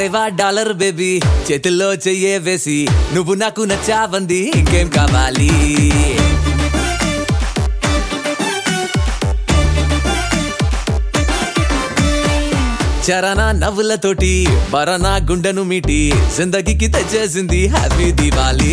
వారేవా dollar baby చేతుల్లో చెయ్యే వేసి నువ్వు నాకు నచ్చావంది ఇంకేం కావాలి. చరణా నవ్వులతోటి పరనా గుండెను మీటి జిందగీకి తెచ్చేసింది హ్యాపీ దివాళీ.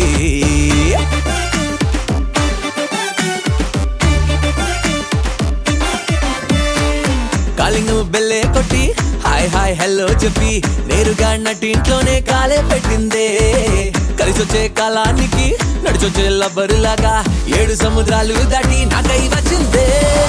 కాలింగ్ బెల్లే కొట్టి హాయ్ హాయ్ హెల్లో చెప్పి నేరుగా నటింట్లోనే కాలే పెట్టిందే. కలిసొచ్చే కాలానికి నడిచొచ్చే లబ్బరులాగా 7 సముద్రాలు దాటి నాకై వచ్చిందే.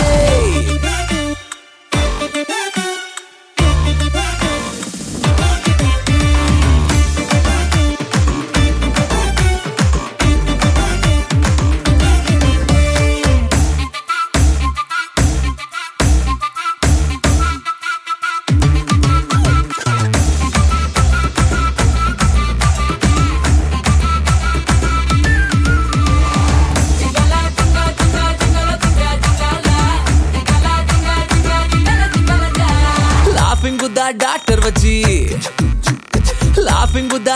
డాక్టర్ వచ్చి లాఫింగ్ బుద్ధా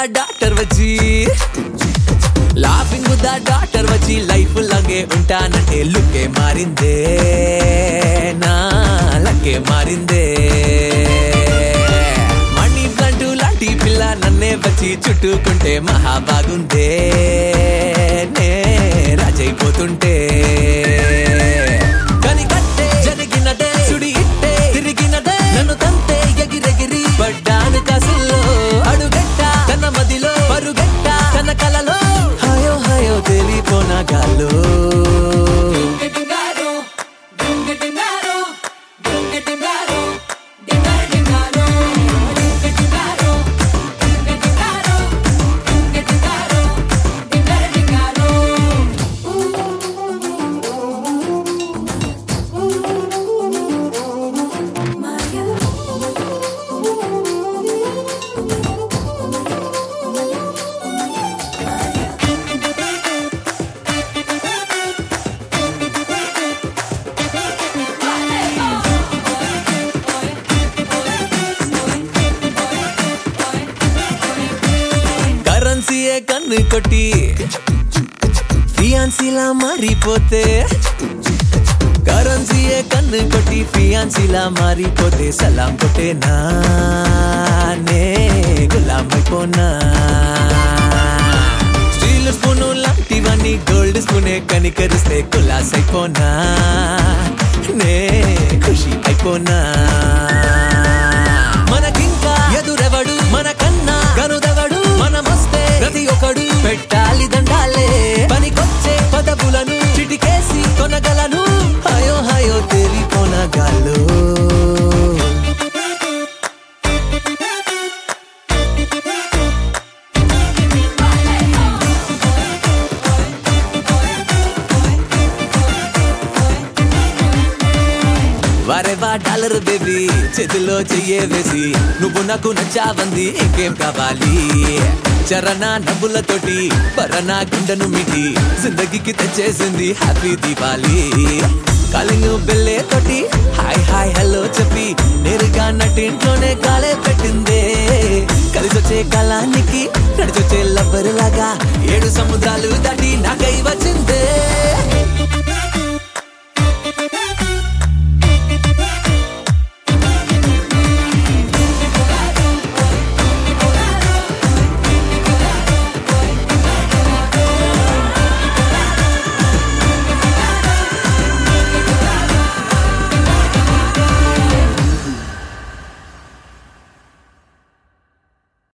డాక్టర్ వచ్చి లైఫ్ లాగే ఉంటానంటే లుక్కే మారిందే, నా లక్కే మారిందే. మణి ప్లాంటు లాంటి పిల్ల నన్నే వచ్చి చుట్టుకుంటే మహా బాగుందే, నే రాజైపోతుంటే. కనికట్టే జరిగినదే సుడి ఇట్టే తిరిగినదే నన్ను తంతే ఎగిరెగిరి పడ్డాను కాసుల్లో అడుగెట్ట తన మదిలో పరుగెట్ట తన కలలో హాయో హాయో తెలిపోన గాల్లో. కరెన్సీయే కన్ను కొట్టి ఫియాన్సీలా మారిపోతే, కరెన్సీయే కన్ను కొట్టి ఫియాన్సీలా మారిపోతే సలాం కొట్టే నానే గులాం అయిపోనా. స్టీల్ స్పూను లాంటివన్నీ గోల్డ్ స్పూనే కనికరిస్తే కులాస్ అయిపోనా, నే ఖుషి అయిపోనా. మనకింకా ఎదురెవడు మనకన్నా గనుదెవడు, మనమొస్తే ప్రతి ఒక్కడు పెట్టాలి దండాలే. పనికొచ్చే పదవులను చిటికేసి కొనగలను హాయో హాయో తెలిపోన గాల్లో. వారేవా డాలర్ బేబీ చేతుల్లో చెయ్యే వేసి నువ్వు నాకు నచ్చావంది ఇంకేం కావాలి. చరణా నవ్వులతోటి పరనా గుండెను మీటి జిందగీకి తెచ్చేసింది హ్యాపీ దివాళీ. కాలింగ్ బెల్లే తోటి హాయ్ హాయ్ హెల్లో చెప్పి నేరుగా నటింట్లోనే కాలే పెట్టిందే. కలిసొచ్చే కాలానికి నడిచొచ్చే లబ్బరులాగా 7 సముద్రాలు దాటి నాకై వచ్చిందే.